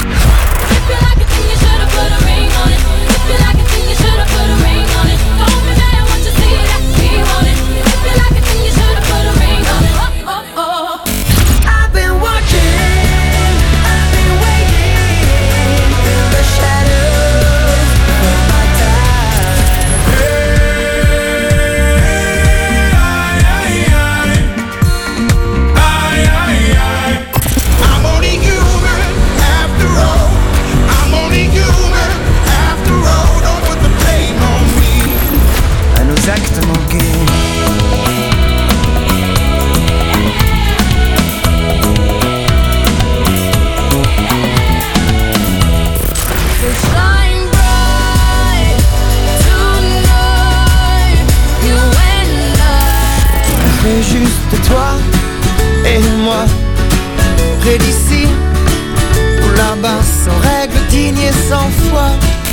Juste toi et moi, près d'ici ou là-bas, sans règles, dignes et sans foi.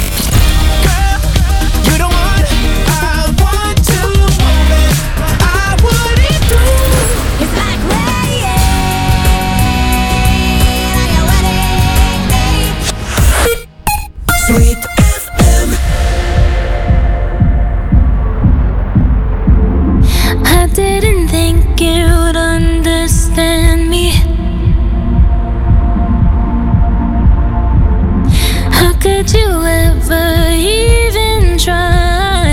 Girl, you don't want it, I want to move it, I want it through. It's like rain on your wedding day. Sweet F M. I didn't think you'd understand me. How could you ever even try?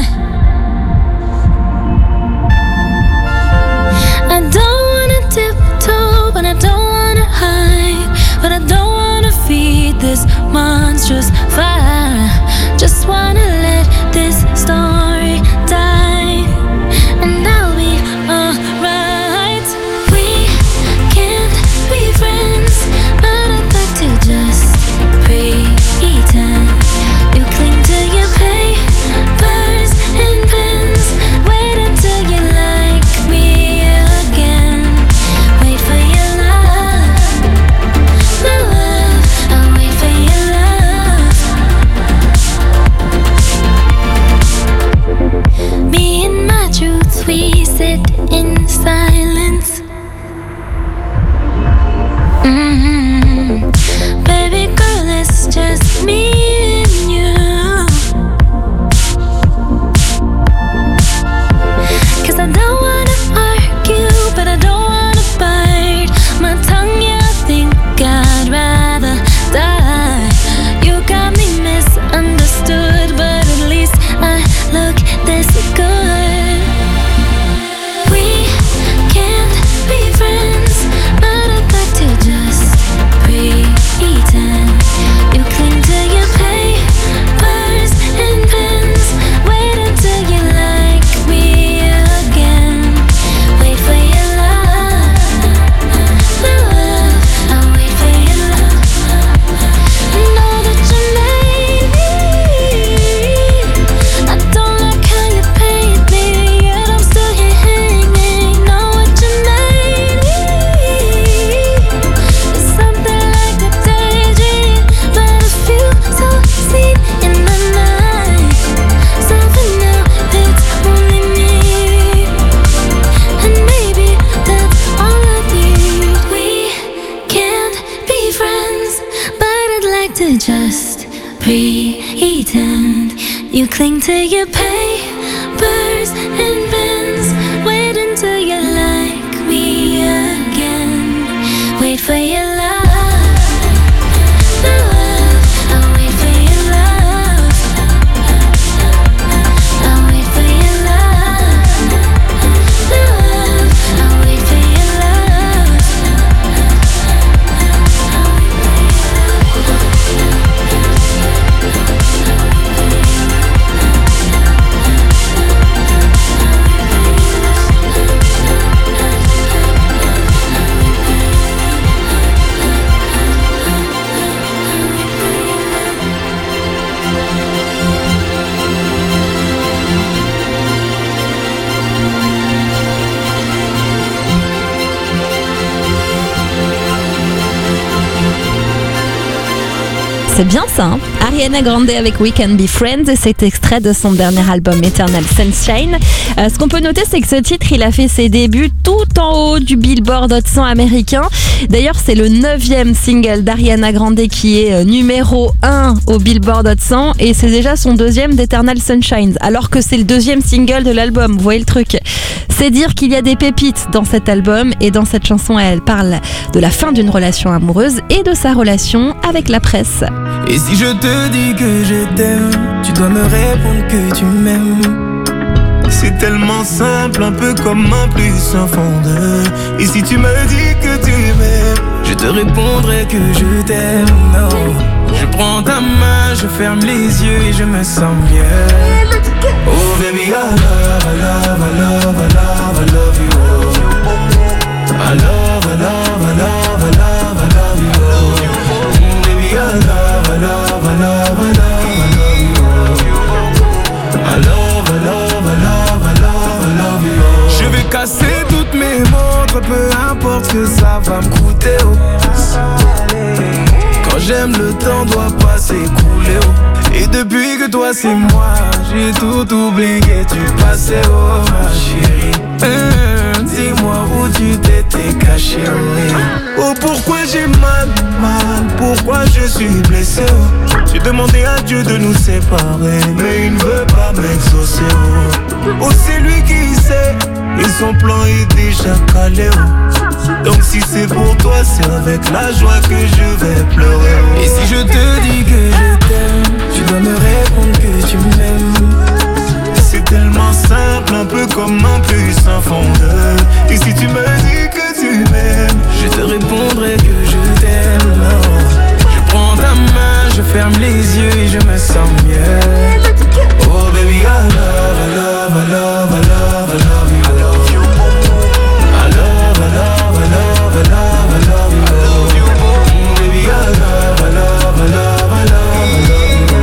I don't wanna tiptoe, but I don't wanna hide, but I don't wanna feed this monstrous fire. Just wanna let this story die, and I'll be alright. We can't be friends, but I'd like to just pretend. You cling to your papers and pens. Wait until you like me again. Wait for your love, my love. I'll wait for your love. Me and my truth, we sit in silence. Mm-hmm. Baby girl, it's just me and you. Cause I don't wanna argue, but I don't wanna bite my tongue, yeah, I think I'd rather die. You got me misunderstood, but at least I look this good. We can't be friends, but I'd like to just pretend. You cling to your papers and pens. Wait until you like me again. Wait for your love, my love. I'll wait for your love. Know that you made me. I don't like how you paid me, yet I'm still here hanging. Know what you made me. It's something like a daydream, but I feel so seen in my mind. So for now, it's only me, and maybe that's all I need. We can't be friends, but I'd like to just pretend. You cling to your papers and pens. Wait until you like me again. Wait for your love, my love. I'll wait for your love. I'll wait for your love, my love. I'll wait C'est bien ça, hein. Ariana Grande avec We Can Be Friends et c'est extrait de son dernier album Eternal Sunshine. Euh, ce qu'on peut noter, c'est que ce titre, il a fait ses débuts tout en haut du Billboard Hot cent américain. D'ailleurs, c'est le neuvième single d'Ariana Grande qui est numéro un au Billboard Hot cent et c'est déjà son deuxième d'Eternal Sunshine, alors que c'est le deuxième single de l'album. Vous voyez le truc? C'est dire qu'il y a des pépites dans cet album et dans cette chanson, elle parle de la fin d'une relation amoureuse et de sa relation avec la presse. Et si je te dis que je t'aime, tu dois me répondre que tu m'aimes. C'est tellement simple, un peu comme un plus un fond de. Et si tu me dis que tu m'aimes, je te répondrai que je t'aime. Non, je prends ta main, je ferme les yeux et je me sens mieux. Oh baby, I love, I love, I love, I love, I love you. I love, I love, I love, I love, I love you. Mm, baby, I love, I love, I love, I love, I love you. I love, I love, I love, I love, I love you. Je vais casser toutes mes montres, peu importe ce que ça va me coûter. Oh. Quand j'aime, le temps doit pas s'écouler. Oh. Et depuis que toi c'est moi, j'ai tout oublié, tu passais, oh ma chérie. Mmh, dis-moi où tu t'étais caché, oui. Oh pourquoi j'ai mal, mal, pourquoi je suis blessé, oh. J'ai demandé à Dieu de nous séparer, mais il ne veut pas m'exaucer, oh. Oh c'est lui qui sait, et son plan est déjà calé, oh. Donc si c'est pour toi, c'est avec la joie que je vais pleurer, oh. Et si je te dis que je t'aime, tu dois me répondre que tu m'aimes. C'est tellement simple, un peu comme un plus un fond de. Et si tu me dis que tu m'aimes, je te répondrai que je t'aime. Je prends ta main, je ferme les yeux et je me sens mieux. Oh baby, I love, I love, I love, I love, I love you. I love you. I love, I love, I love, I love, I love you. I love you. Mm, baby, I love, I love, I love, I love, I love you.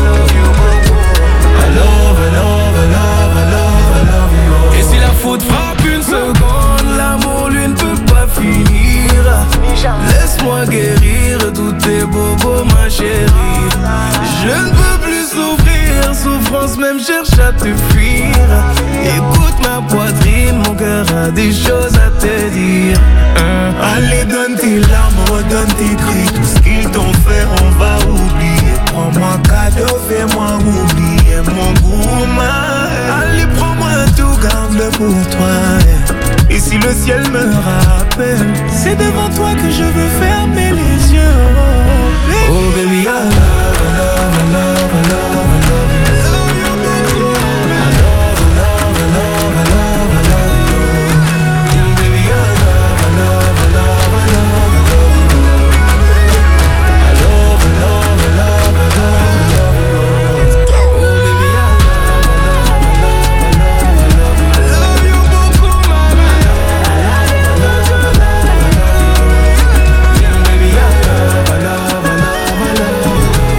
I love, I love, I love, I love, I love you. Et si la faute frappe une seconde, l'amour lui ne peut pas finir. Laisse-moi guérir tous tes bobos, ma chérie. Je ne peux plus souffrir, souffrance même cherche à te fuir. Écoute ma poitrine, mon cœur a des choses à te dire. hein. Allez donne tes larmes, donne tes cris. Tout ce qu'ils t'ont fait on va oublier. Prends-moi cadeau, fais-moi oublier mon gourmand. Allez prends-moi tout, garde-le pour toi. Et si le ciel me rappelle, c'est devant toi que je veux fermer les yeux. Oh baby, I love, I love, I love, I love, I love you. I love, I love, I love, I love, I love you. Baby, I love, I love, I love, I love, I love you. I love, I love, I love, I love, I love you. Oh baby, I love, I love, I love, I love, I love you. I love you beaucoup, mama. I love, I love, I love, I love you. Baby, I love, I love, I love, I love you.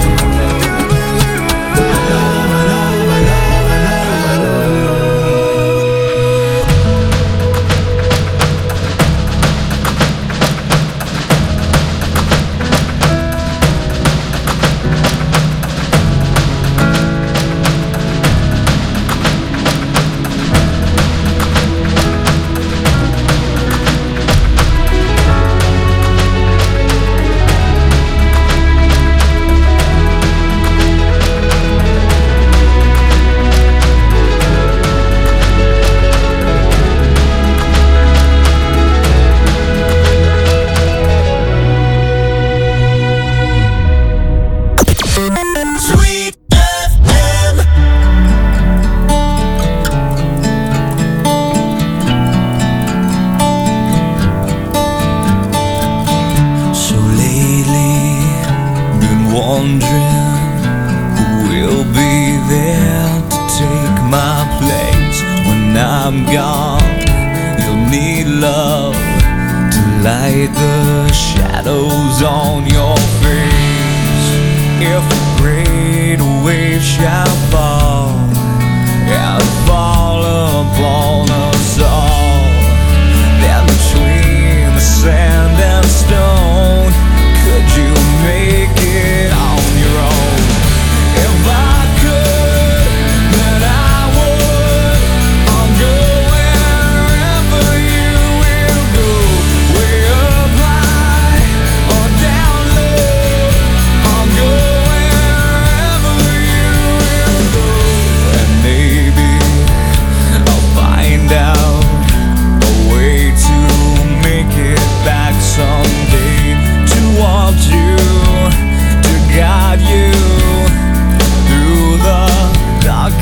I'm gone, you'll need love to light the shadows on your face. If a great wave shall fall and fall upon us all, then between the sand and stone, could you make it on your own?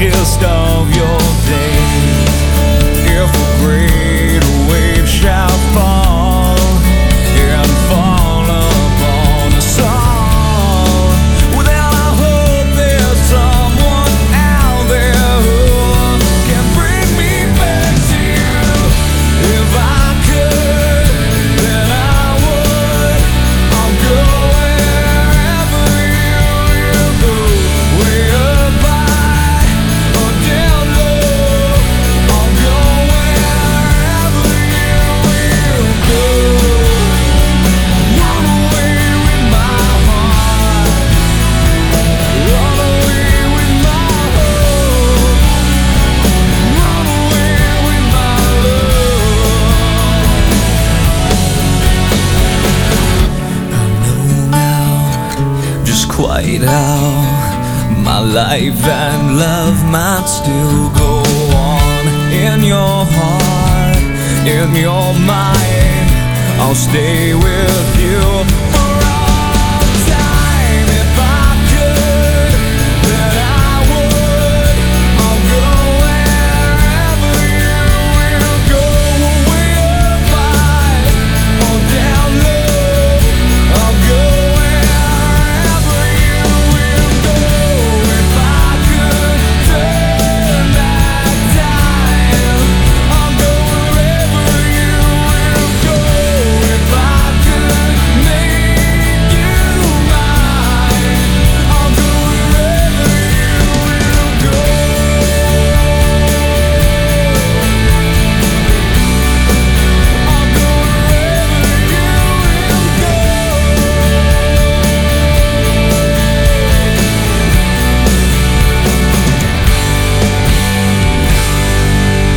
darkest of your days. If a great wave shall fall and fall upon us all, well then I hope there's someone out there who can bring me back to you. If I could, then I would. I'll go wherever you go, way up high or down low. I'll go wherever you will go. Run away with my heart, run away with my hope, run away with my love. I know now just quite how my life and love might still go on. In your heart, in your mind, I'll stay with you